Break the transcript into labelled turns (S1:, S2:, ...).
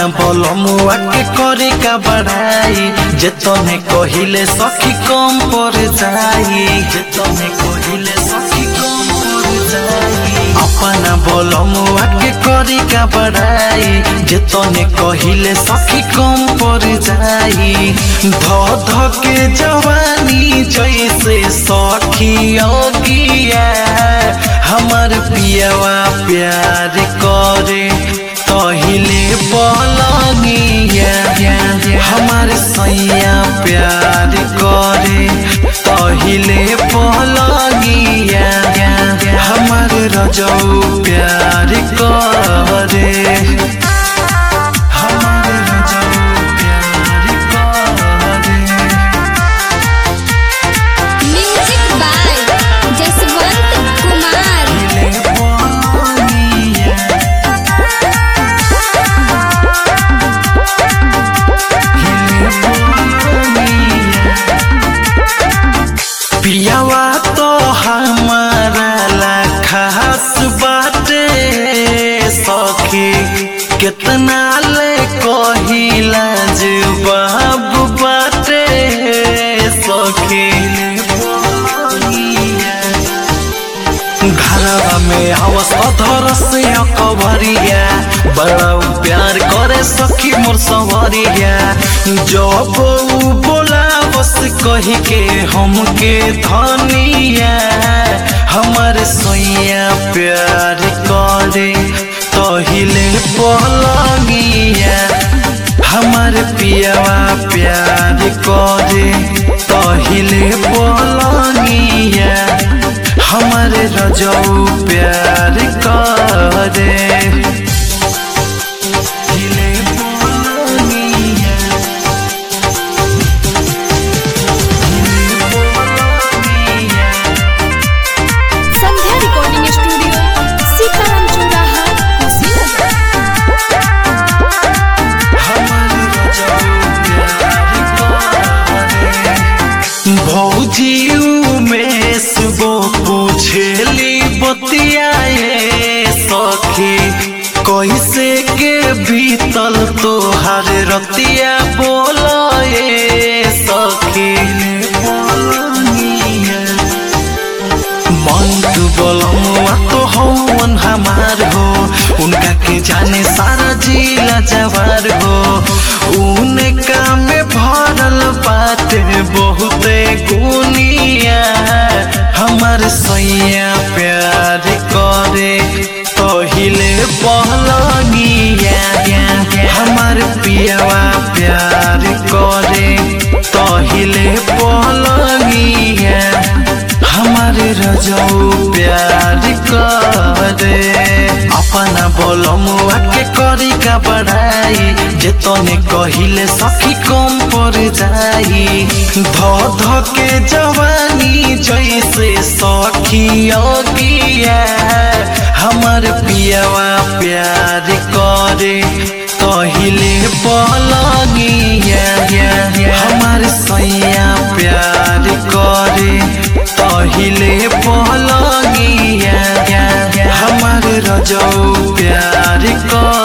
S1: अपना बोलमुआ के करी का बढ़ाई जेतने कहिले सखी कम पर जाई जेतने कहिले सखी कम पर जाई अपना बोलमुआ के करी का बढ़ाई जेतने कहिले सखी कम पर जाई ध के जवानी जैसे सखी अगिया हमार पियावा प्यार करे तहिले पलंगिया हमार सैया प्यार करे तहिले पलंगिया हमार रजऊ प्यार करे पियावा तो हमारा ला खास बाटे सखी कितना ले कहिला जवाब बाटे सखी घरवा में आवस अधर से कबरिया बड़ा प्यार करे सखी मोर सवरिया जब बोला बस कही के हमके धनिया हमार सैया प्यार करे तहिले पलंगिया हमार पियावा प्यार करे तहिले पलंगिया हमार रजऊ प्यार करे भौजी में सुबो पूछेली बतियाए सखी कैसे के बीतल तोहर रतिया बोलाए सखी मन तू बोलमुआ तो हवन हमार हो उनका के जाने सारा जिला जवार हो उनका में भरल बाटे बहुते गुनिया हमार सैया प्यार करे तहिले पलंगिया हमार पियावा प्यार करे तहिले पलंगिया हमार रजऊ प्यार करे अपना बोलमुआ के करी का बढ़ाई जेतने कहिले सखी कम पर जाई ध के जवानी जैसे सखी अगिया हमार पियावा प्यार करे तहिले पलंगिया हमार सैया प्यार करे तहिले पलंगिया हमार रजऊ प्यार करे।